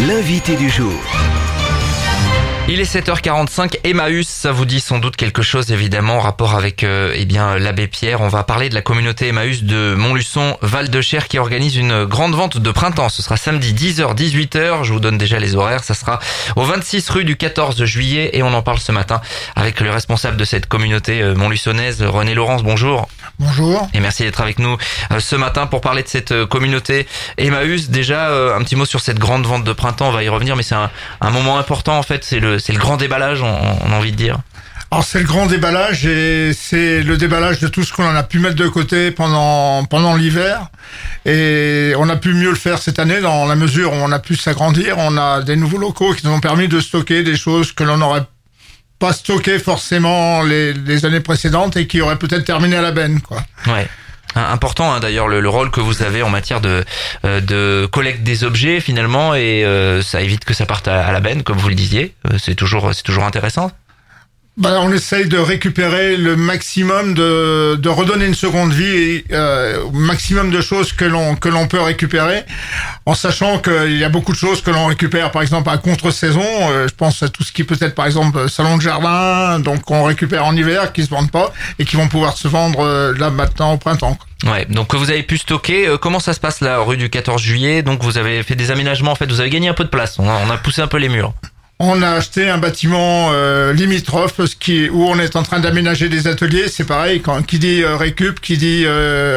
l'invité du jour. Il est 7h45, Emmaüs, ça vous dit sans doute quelque chose évidemment en rapport avec l'abbé Pierre. On va parler de la communauté Emmaüs de Montluçon, Val-de-Cher qui organise une grande vente de printemps. Ce sera samedi 10h-18h, je vous donne déjà les horaires. Ça sera au 26 rue du 14 juillet et on en parle ce matin avec le responsable de cette communauté montluçonnaise, René Laurence. Bonjour. Bonjour. Et merci d'être avec nous ce matin pour parler de cette communauté Emmaüs. Déjà, un petit mot sur cette grande vente de printemps, on va y revenir, mais c'est un moment important en fait, c'est le grand déballage, on a envie de dire. Alors c'est le grand déballage et c'est le déballage de tout ce qu'on a pu mettre de côté pendant l'hiver. Et on a pu mieux le faire cette année dans la mesure où on a pu s'agrandir. On a des nouveaux locaux qui nous ont permis de stocker des choses que l'on n'aurait pas stocké forcément les années précédentes et qui auraient peut-être terminé à la benne, quoi. Ouais. Important d'ailleurs le rôle que vous avez en matière de collecte des objets finalement et ça évite que ça parte à la benne comme vous le disiez. C'est toujours intéressant. On essaye de récupérer le maximum, de redonner une seconde vie au maximum de choses que l'on peut récupérer, en sachant qu'il y a beaucoup de choses que l'on récupère, par exemple à contre-saison. Je pense à tout ce qui peut être, par exemple, salon de jardin, donc on récupère en hiver, qui se vendent pas et qui vont pouvoir se vendre là maintenant au printemps. Ouais, donc vous avez pu stocker. Comment ça se passe là, rue du 14 juillet? Donc vous avez fait des aménagements, en fait, vous avez gagné un peu de place. On a poussé un peu les murs. On a acheté un bâtiment limitrophe où on est en train d'aménager des ateliers. C'est pareil, qui dit récup, qui dit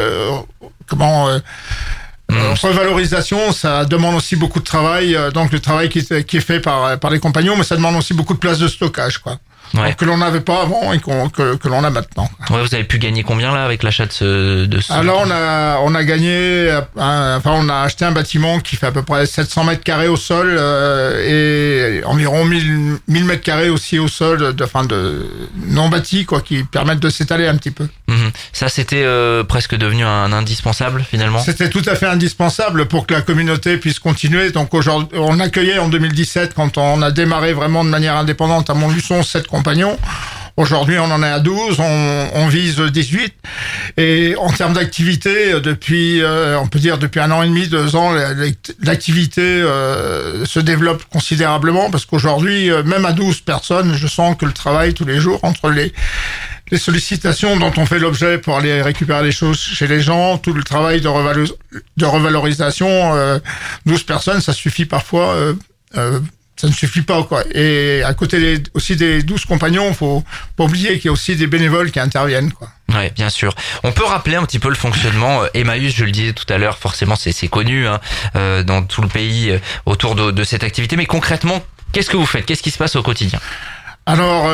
revalorisation, ça demande aussi beaucoup de travail. Donc le travail qui est fait par les compagnons, mais ça demande aussi beaucoup de place de stockage, quoi. Ouais. Que l'on n'avait pas avant et que l'on a maintenant. Ouais, vous avez pu gagner combien là avec l'achat de ce... Alors on a gagné, on a acheté un bâtiment qui fait à peu près 700 mètres carrés au sol et environ 1000 mètres carrés aussi au sol, de non bâti, quoi, qui permettent de s'étaler un petit peu. Ça c'était presque devenu un indispensable finalement. C'était tout à fait indispensable pour que la communauté puisse continuer. Donc aujourd'hui, on accueillait en 2017, quand on a démarré vraiment de manière indépendante à Montluçon, 7 compagnons. Aujourd'hui, on en est à 12, on vise 18. Et en termes d'activité, on peut dire depuis 1 an et demi, 2 ans, l'activité se développe considérablement parce qu'aujourd'hui, même à 12 personnes, je sens que le travail tous les jours entre les sollicitations dont on fait l'objet pour aller récupérer les choses chez les gens, tout le travail de revalorisation, 12 personnes, ça suffit parfois, ça ne suffit pas, quoi. Et à côté aussi des 12 compagnons, faut pas oublier qu'il y a aussi des bénévoles qui interviennent, quoi. Ouais, bien sûr. On peut rappeler un petit peu le fonctionnement Emmaüs, je le disais tout à l'heure, forcément c'est connu dans tout le pays autour de cette activité, mais concrètement, qu'est-ce que vous faites? Qu'est-ce qui se passe au quotidien? Alors,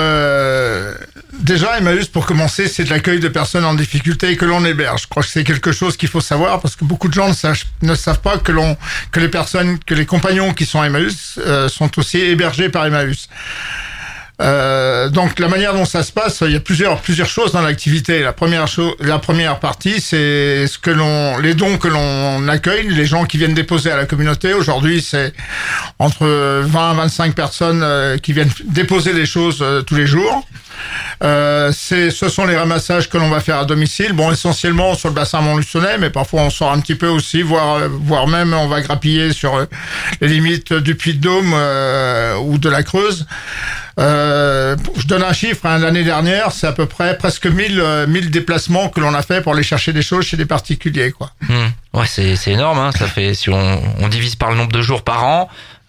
déjà, Emmaüs, pour commencer, c'est de l'accueil de personnes en difficulté que l'on héberge. Je crois que c'est quelque chose qu'il faut savoir parce que beaucoup de gens ne savent pas que les compagnons qui sont à Emmaüs sont aussi hébergés par Emmaüs. Donc la manière dont ça se passe, il y a plusieurs choses dans l'activité. La première partie, c'est les dons que l'on accueille, les gens qui viennent déposer à la communauté. Aujourd'hui, c'est entre 20 à 25 personnes qui viennent déposer des choses tous les jours. Ce sont les ramassages que l'on va faire à domicile. Bon, essentiellement sur le bassin montluçonnais, mais parfois on sort un petit peu aussi, voire même on va grappiller sur les limites du Puy-de-Dôme ou de la Creuse. Je donne un chiffre, l'année dernière, c'est à peu près presque 1000 déplacements que l'on a fait pour aller chercher des choses chez des particuliers, quoi. Ouais, c'est énorme, hein. Ça fait, si on divise par le nombre de jours par an,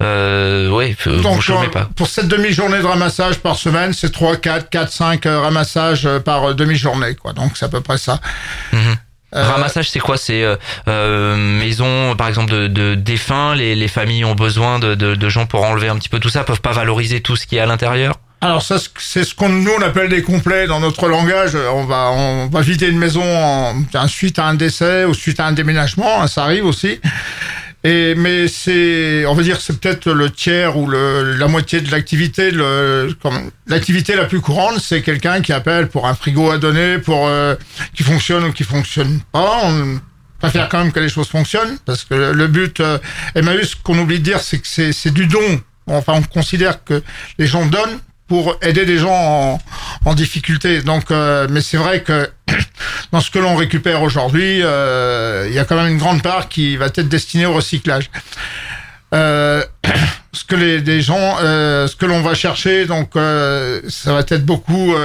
donc, vous chômez pas. Pour cette demi-journée de ramassage par semaine, c'est 3, 4, 5 ramassages par demi-journée, quoi. Donc c'est à peu près ça. Ramassage, c'est quoi? C'est maison, par exemple, de défunts. Les familles ont besoin de gens pour enlever un petit peu tout ça, peuvent pas valoriser tout ce qui est à l'intérieur. Alors ça, c'est ce nous on appelle des complets dans notre langage. On va vider une maison suite à un décès ou suite à un déménagement, ça arrive aussi. Mais on va dire, c'est peut-être le tiers ou la moitié de l'activité. L'activité la plus courante, c'est quelqu'un qui appelle pour un frigo à donner, pour qui fonctionne ou qui fonctionne pas. On préfère quand même que les choses fonctionnent, parce que le but Emmaüs, ce qu'on oublie de dire, c'est que c'est du don. Enfin, on considère que les gens donnent pour aider des gens en difficulté. Donc, mais c'est vrai que dans ce que l'on récupère aujourd'hui, il y a quand même une grande part qui va être destinée au recyclage. ce que les gens, ce que l'on va chercher, donc ça va être beaucoup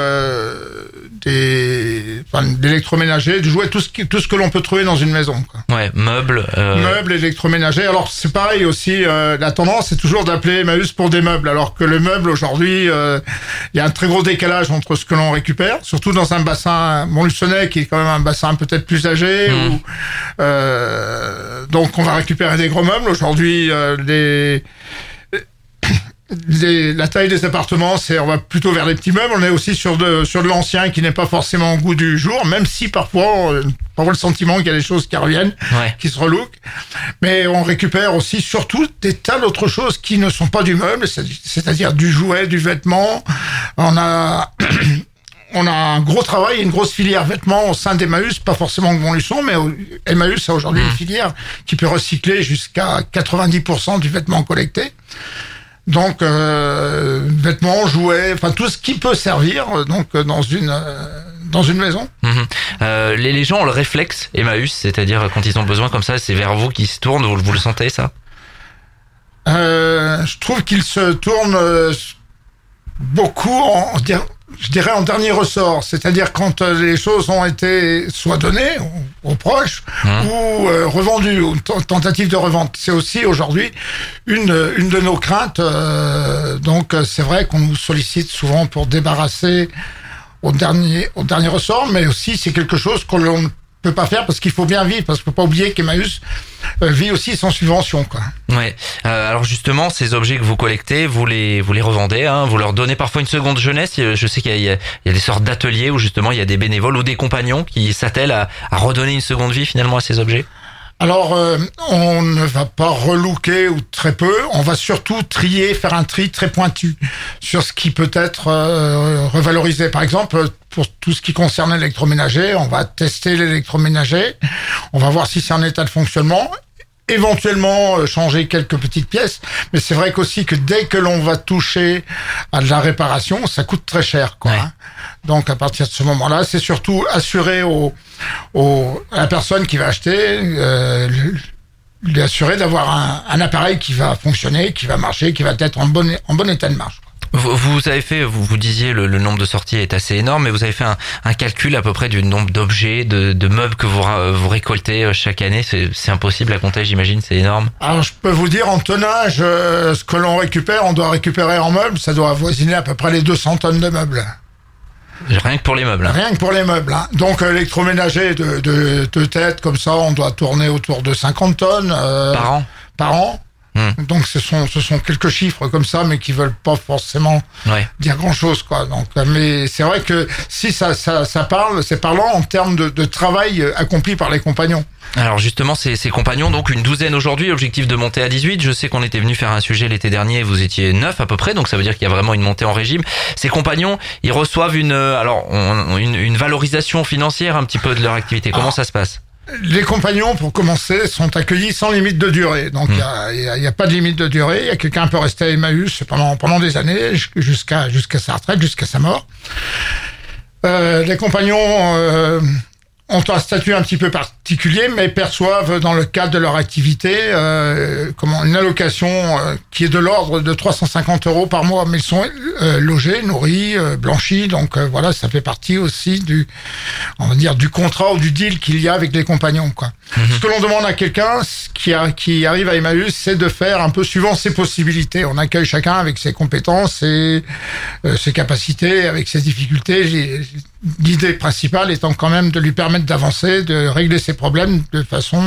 d'électroménager, de jouer tout ce que l'on peut trouver dans une maison, quoi. Ouais, meubles. Meubles, électroménager. Alors c'est pareil aussi. La tendance c'est toujours d'appeler Emmaüs pour des meubles, alors que le meuble aujourd'hui, il y a un très gros décalage entre ce que l'on récupère, surtout dans un bassin montluçonnais qui est quand même un bassin peut-être plus âgé. Où, donc on va récupérer des gros meubles. Aujourd'hui, la taille des appartements, on va plutôt vers les petits meubles. On est aussi sur de l'ancien qui n'est pas forcément au goût du jour, même si parfois on a le sentiment qu'il y a des choses qui reviennent, qui se relookent. Mais on récupère aussi surtout des tas d'autres choses qui ne sont pas du meuble, c'est-à-dire du jouet, du vêtement. On a un gros travail, une grosse filière vêtements au sein d'Emmaüs, pas forcément que Montluçon, mais Emmaüs a aujourd'hui une filière qui peut recycler jusqu'à 90% du vêtement collecté. Donc vêtements, jouets, enfin tout ce qui peut servir donc dans une maison. Les gens ont le réflexe Emmaüs, c'est-à-dire quand ils ont besoin comme ça, c'est vers vous qu'ils se tournent. Vous le sentez ça? Je trouve qu'ils se tournent beaucoup je dirais en dernier ressort, c'est-à-dire quand les choses ont été soit données aux proches ou revendues, ou tentatives de revente. C'est aussi aujourd'hui une de nos craintes. Donc c'est vrai qu'on nous sollicite souvent pour débarrasser au dernier ressort, mais aussi c'est quelque chose que l'on ne peut pas faire parce qu'il faut bien vivre, parce qu'il faut pas oublier qu'Emmaüs vit aussi sans subvention, quoi. Ouais. Alors justement, ces objets que vous collectez, vous les revendez, hein, vous leur donnez parfois une seconde jeunesse. Je sais qu'il y a des sortes d'ateliers où justement il y a des bénévoles ou des compagnons qui s'attellent à redonner une seconde vie finalement à ces objets. Alors, on ne va pas relooker ou très peu. On va surtout faire un tri très pointu sur ce qui peut être revalorisé. Par exemple, pour tout ce qui concerne l'électroménager, on va tester l'électroménager. On va voir si c'est en état de fonctionnement. Éventuellement changer quelques petites pièces, mais c'est vrai qu'aussi que dès que l'on va toucher à de la réparation, ça coûte très cher, quoi. Ouais. Donc à partir de ce moment-là, c'est surtout assurer à la personne qui va acheter, lui assurer d'avoir un appareil qui va fonctionner, qui va marcher, qui va être en bon état de marche. Vous avez fait, vous disiez le nombre de sorties est assez énorme, mais vous avez fait un calcul à peu près du nombre d'objets, de meubles que vous récoltez chaque année. C'est impossible à compter, j'imagine, c'est énorme. Alors je peux vous dire en tonnage, ce que l'on récupère, on doit récupérer en meubles, ça doit avoisiner à peu près les 200 tonnes de meubles. Rien que pour les meubles. Hein. Rien que pour les meubles. Hein. Donc électroménager de tête comme ça, on doit tourner autour de 50 tonnes par an. Donc ce sont quelques chiffres comme ça, mais qui veulent pas forcément dire grand chose, quoi. Donc, mais c'est vrai que si ça parle, c'est parlant en termes de travail accompli par les compagnons. Alors justement, ces compagnons, donc une douzaine aujourd'hui, objectif de monter à 18. Je sais qu'on était venu faire un sujet l'été dernier, vous étiez 9 à peu près, donc ça veut dire qu'il y a vraiment une montée en régime. Ces compagnons, ils reçoivent une valorisation financière un petit peu de leur activité. Comment ça se passe? Les compagnons, pour commencer, sont accueillis sans limite de durée. Donc, il y a pas de limite de durée. Il y a quelqu'un peut rester à Emmaüs pendant des années, jusqu'à sa retraite, jusqu'à sa mort. Les compagnons ont un statut un petit peu particulier, mais perçoivent dans le cadre de leur activité une allocation qui est de l'ordre de 350 € par mois, mais ils sont logés, nourris, blanchis, donc voilà, ça fait partie aussi du contrat ou du deal qu'il y a avec les compagnons, quoi. Ce que l'on demande à quelqu'un qui arrive à Emmaüs, c'est de faire un peu suivant ses possibilités. On accueille chacun avec ses compétences et ses capacités, avec ses difficultés. L'idée principale étant quand même de lui permettre d'avancer, de régler ses problèmes de façon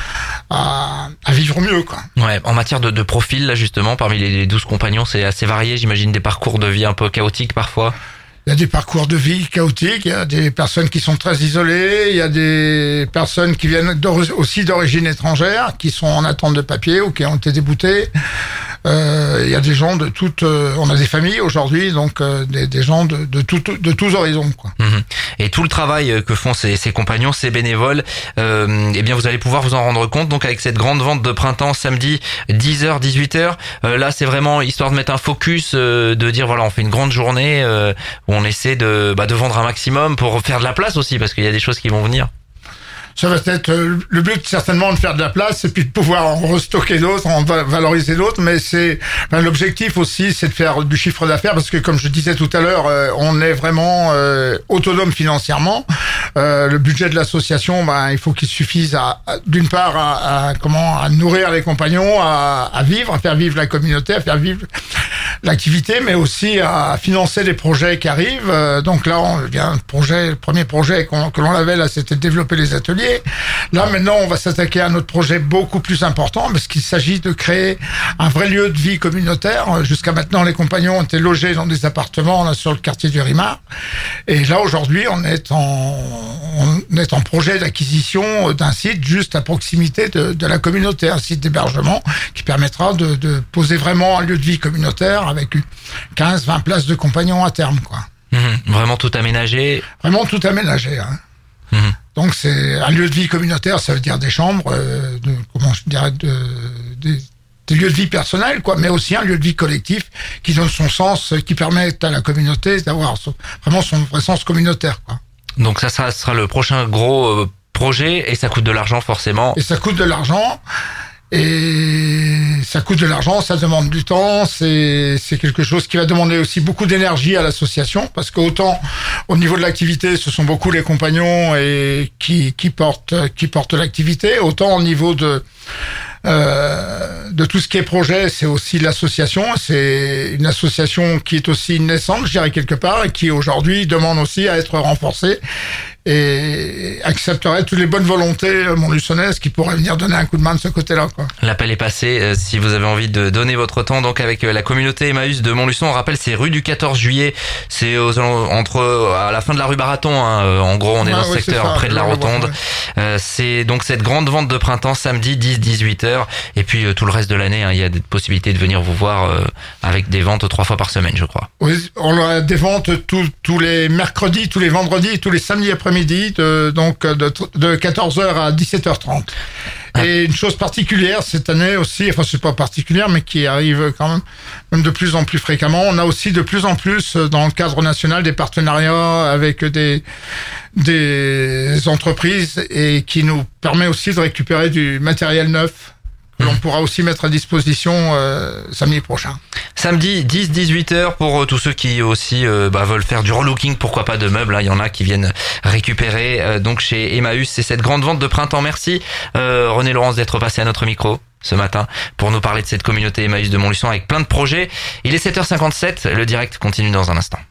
à vivre mieux, quoi. Ouais, en matière de profil, là, justement, parmi les 12 compagnons, c'est assez varié, j'imagine, des parcours de vie un peu chaotiques parfois. Il y a des parcours de vie chaotiques, il y a des personnes qui sont très isolées, il y a des personnes qui viennent aussi d'origine étrangère, qui sont en attente de papier ou qui ont été déboutées. Il y a des gens de toutes, on a des familles aujourd'hui, donc des gens de tous horizons, quoi. Et tout le travail que font ces compagnons, ces bénévoles, eh bien vous allez pouvoir vous en rendre compte. Donc avec cette grande vente de printemps samedi 10h 18h, là c'est vraiment histoire de mettre un focus, de dire voilà, on fait une grande journée où on essaie de vendre un maximum pour faire de la place aussi, parce qu'il y a des choses qui vont venir. Ça va être le but, certainement, de faire de la place et puis de pouvoir en restocker d'autres, en valoriser d'autres. Mais l'objectif aussi, c'est de faire du chiffre d'affaires parce que, comme je disais tout à l'heure, on est vraiment autonome financièrement. Le budget de l'association, il faut qu'il suffise d'une part à nourrir les compagnons, à vivre, à faire vivre la communauté, à faire vivre l'activité, mais aussi à financer les projets qui arrivent. Donc là, le premier projet que l'on avait là, c'était de développer les ateliers. Là, maintenant, on va s'attaquer à un autre projet beaucoup plus important, parce qu'il s'agit de créer un vrai lieu de vie communautaire. Jusqu'à maintenant, les compagnons ont été logés dans des appartements là, sur le quartier du Rimard. Et là, aujourd'hui, on est en projet d'acquisition d'un site juste à proximité de la communauté, un site d'hébergement qui permettra de poser vraiment un lieu de vie communautaire avec 15-20 places de compagnons à terme, quoi. Vraiment tout aménagé. Vraiment tout aménagé, hein. Donc c'est un lieu de vie communautaire, ça veut dire des chambres, des lieux de vie personnels, quoi, mais aussi un lieu de vie collectif qui donne son sens, qui permet à la communauté d'avoir vraiment son vrai sens communautaire, quoi. Donc ça sera le prochain gros projet et ça coûte de l'argent forcément. Et ça coûte de l'argent. Ça demande du temps, c'est quelque chose qui va demander aussi beaucoup d'énergie à l'association, parce qu'autant au niveau de l'activité, ce sont beaucoup les compagnons et qui portent l'activité, autant au niveau de tout ce qui est projet, c'est aussi l'association. C'est une association qui est aussi naissante, je dirais quelque part, et qui aujourd'hui demande aussi à être renforcée et accepterait toutes les bonnes volontés montluçonnaises qui pourraient venir donner un coup de main de ce côté-là, quoi. L'appel est passé. Si vous avez envie de donner votre temps, donc avec la communauté Emmaüs de Montluçon, on rappelle, c'est rue du 14 juillet. C'est à la fin de la rue Baraton, hein. En gros, on est dans ce secteur près de la Rotonde. C'est donc cette grande vente de printemps samedi 10-18h. Et puis tout le reste de l'année, hein, il y a des possibilités de venir vous voir avec des ventes 3 fois par semaine, je crois. Oui, on a des ventes tous les mercredis, tous les vendredis, tous les samedis après-midi, de 14h à 17h30. Et une chose particulière cette année aussi, enfin c'est pas particulière, mais qui arrive quand même de plus en plus fréquemment, on a aussi de plus en plus dans le cadre national des partenariats avec des entreprises et qui nous permet aussi de récupérer du matériel neuf que l'on pourra aussi mettre à disposition samedi prochain. Samedi 10-18h pour tous ceux qui aussi veulent faire du relooking, pourquoi pas de meubles, hein. Il y en a qui viennent récupérer donc chez Emmaüs. C'est cette grande vente de printemps. Merci René Laurence d'être passé à notre micro ce matin pour nous parler de cette communauté Emmaüs de Montluçon avec plein de projets. Il est 7h57, le direct continue dans un instant.